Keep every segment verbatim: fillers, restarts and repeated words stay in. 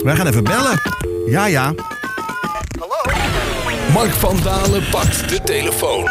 Wij gaan even bellen. Ja, ja. Hallo? Mark van Dalen pakt de telefoon.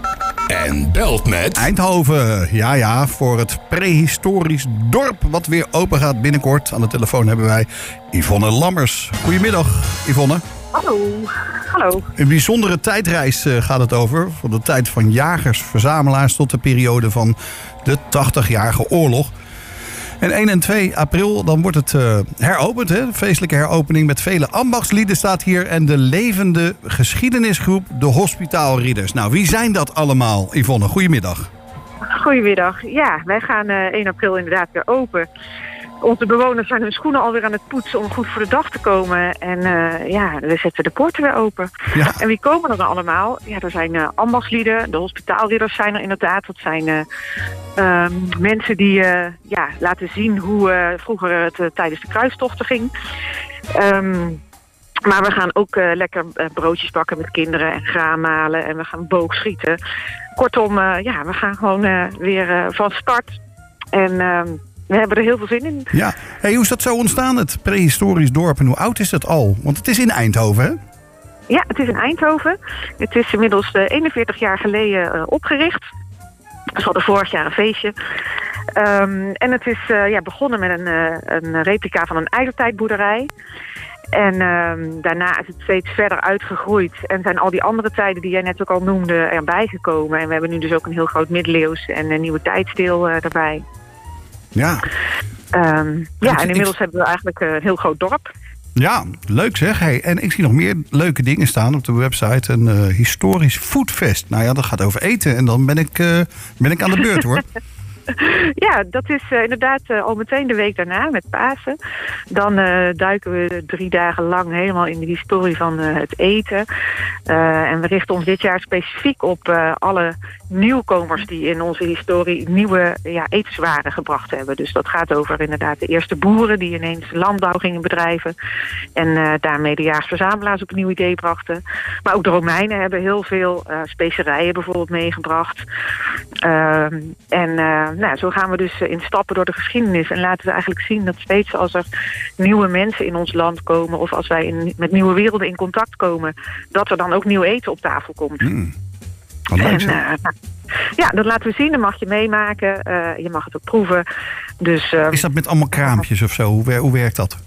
En belt met... Eindhoven. Ja, ja. Voor het prehistorisch dorp wat weer open gaat binnenkort. Aan de telefoon hebben wij Yvonne Lammers. Goedemiddag, Yvonne. Hallo. Hallo. Een bijzondere tijdreis gaat het over. Van de tijd van jagers, verzamelaars tot de periode van de tachtigjarige oorlog. En één en twee april, dan wordt het uh, heropend. Hè? Feestelijke heropening met vele ambachtslieden staat hier. En de levende geschiedenisgroep, de Hospitaalridders. Nou, wie zijn dat allemaal, Yvonne? Goedemiddag. Goedemiddag. Ja, wij gaan uh, één april inderdaad weer open. Onze bewoners zijn hun schoenen alweer aan het poetsen om goed voor de dag te komen. En uh, ja, we zetten de poorten weer open. Ja. En wie komen er dan allemaal? Ja, er zijn uh, ambachtslieden, de Hospitaalridders zijn er inderdaad. Dat zijn uh, uh, mensen die uh, ja, laten zien hoe uh, vroeger het uh, tijdens de kruistochten ging. Um, maar we gaan ook uh, lekker uh, broodjes bakken met kinderen en graan malen. En we gaan boogschieten. Kortom, uh, ja, we gaan gewoon uh, weer uh, van start. En... Uh, We hebben er heel veel zin in. Ja. Hey, hoe is dat zo ontstaan, het prehistorisch dorp? En hoe oud is dat al? Want het is in Eindhoven, hè? Ja, het is in Eindhoven. Het is inmiddels uh, eenenveertig jaar geleden uh, opgericht. We hadden vorig jaar een feestje. Um, en het is uh, ja, begonnen met een, uh, een replica van een ijzertijdboerderij. En um, daarna is het steeds verder uitgegroeid. En zijn al die andere tijden die jij net ook al noemde erbij gekomen. En we hebben nu dus ook een heel groot middeleeuws en een nieuwe tijdsdeel uh, erbij. Ja. Um, ja, en inmiddels ik... hebben we eigenlijk een heel groot dorp. Ja, leuk zeg. Hey, en ik zie nog meer leuke dingen staan op de website. Een uh, historisch foodfest. Nou ja, dat gaat over eten. En dan ben ik, uh, ben ik aan de beurt, hoor. Ja, dat is uh, inderdaad uh, al meteen de week daarna met Pasen. Dan uh, duiken we drie dagen lang helemaal in de historie van uh, het eten. Uh, en we richten ons dit jaar specifiek op uh, alle nieuwkomers die in onze historie nieuwe ja, etenswaren gebracht hebben. Dus dat gaat over inderdaad de eerste boeren die ineens landbouw gingen bedrijven. En uh, daarmee de jaarsverzamelaars op een nieuw idee brachten. Maar ook de Romeinen hebben heel veel uh, specerijen bijvoorbeeld meegebracht. Uh, en uh, nou, zo gaan we dus in stappen door de geschiedenis. En laten we eigenlijk zien dat steeds als er nieuwe mensen in ons land komen... of als wij in, met nieuwe werelden in contact komen... dat er dan ook nieuw eten op tafel komt. Mm. Wat leuk, en, uh, ja, dat laten we zien. Dan mag je meemaken. Uh, je mag het ook proeven. Dus, uh, Is dat met allemaal kraampjes of zo? Hoe, hoe werkt dat?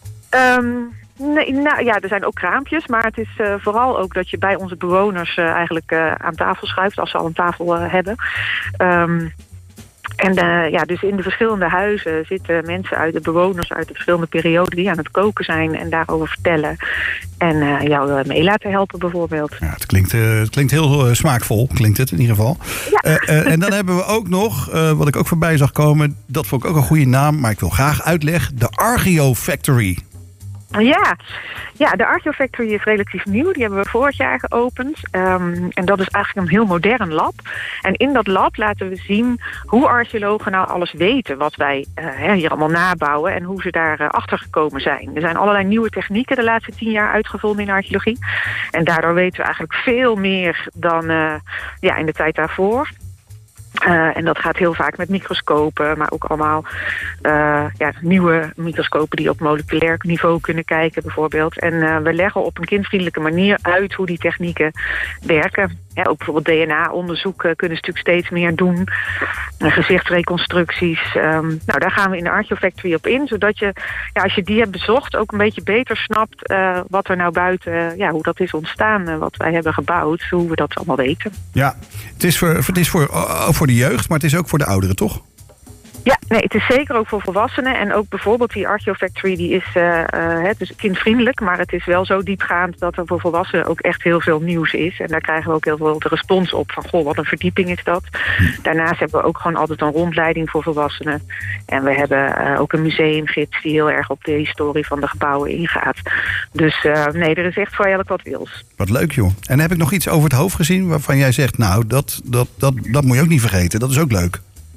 Um, nee, nou ja, er zijn ook kraampjes. Maar het is uh, vooral ook dat je bij onze bewoners uh, eigenlijk uh, aan tafel schuift... als ze al een tafel uh, hebben. Um, En uh, ja, dus in de verschillende huizen zitten mensen uit de bewoners uit de verschillende perioden die aan het koken zijn en daarover vertellen. En uh, jou uh, mee laten helpen bijvoorbeeld. Ja, het klinkt, uh, het klinkt heel uh, smaakvol, klinkt het in ieder geval. Ja. Uh, uh, en dan hebben we ook nog, uh, wat ik ook voorbij zag komen, dat vond ik ook een goede naam, maar ik wil graag uitleg, de Archeo Factory. Ja. ja, de Archeo Factory is relatief nieuw. Die hebben we vorig jaar geopend. Um, en dat is eigenlijk een heel modern lab. En in dat lab laten we zien hoe archeologen nou alles weten... wat wij uh, hier allemaal nabouwen en hoe ze daar uh, achter gekomen zijn. Er zijn allerlei nieuwe technieken de laatste tien jaar uitgevonden in de archeologie. En daardoor weten we eigenlijk veel meer dan uh, ja, in de tijd daarvoor. Uh, en dat gaat heel vaak met microscopen, maar ook allemaal uh, ja, nieuwe microscopen die op moleculair niveau kunnen kijken bijvoorbeeld. En uh, we leggen op een kindvriendelijke manier uit hoe die technieken werken. Ja, ook bijvoorbeeld D N A-onderzoek uh, kunnen ze natuurlijk steeds meer doen. Uh, gezichtsreconstructies. Um, nou, daar gaan we in de Archeo Factory op in, zodat je, ja, als je die hebt bezocht, ook een beetje beter snapt uh, wat er nou buiten, uh, ja, hoe dat is ontstaan, uh, wat wij hebben gebouwd, hoe we dat allemaal weten. Ja, het is voor, het is voor, uh, voor de jeugd, maar het is ook voor de ouderen, toch? Ja, nee, het is zeker ook voor volwassenen. En ook bijvoorbeeld die Archeo Factory, die is uh, uh, het is kindvriendelijk, maar het is wel zo diepgaand dat er voor volwassenen ook echt heel veel nieuws is. En daar krijgen we ook heel veel de respons op van, goh, wat een verdieping is dat. Daarnaast hebben we ook gewoon altijd een rondleiding voor volwassenen. En we hebben uh, ook een museumgids die heel erg op de historie van de gebouwen ingaat. Dus uh, nee, er is echt voor elk wat wils. Wat leuk, joh. En heb ik nog iets over het hoofd gezien waarvan jij zegt, nou, dat, dat, dat, dat moet je ook niet vergeten. Dat is ook leuk.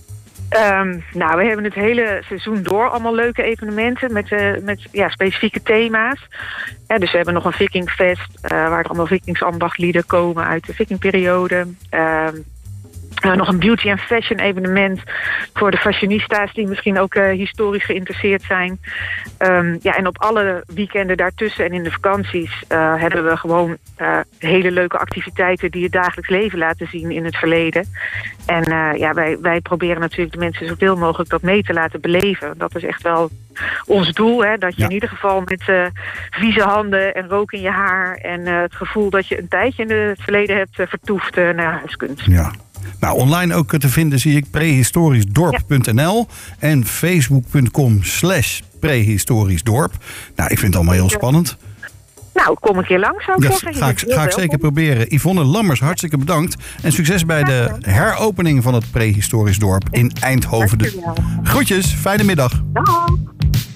Um, nou, we hebben het hele seizoen door allemaal leuke evenementen met, uh, met ja, specifieke thema's. Ja, dus we hebben nog een vikingfest uh, waar er allemaal vikingsambachtlieden komen uit de vikingperiode. Um, Uh, nog een beauty and fashion evenement voor de fashionistas die misschien ook uh, historisch geïnteresseerd zijn. Um, ja, en op alle weekenden daartussen en in de vakanties uh, hebben we gewoon uh, hele leuke activiteiten die het dagelijks leven laten zien in het verleden. En uh, ja, wij, wij proberen natuurlijk de mensen zoveel mogelijk dat mee te laten beleven. Dat is echt wel ons doel, hè? Dat je ja. in ieder geval met uh, vieze handen en rook in je haar en uh, het gevoel dat je een tijdje in het verleden hebt uh, vertoefd uh, naar huis kunt. Ja. Nou, online ook te vinden zie ik prehistorischdorp punt n l ja. en facebook punt com slash prehistorischdorp. Nou, ik vind het allemaal heel spannend. Nou, kom een keer langs, zou ik ja, zeggen. Ga ik, ga ik zeker proberen. Yvonne Lammers, hartstikke bedankt. En succes bij de heropening van het prehistorisch dorp in Eindhoven. Groetjes, fijne middag. Dag.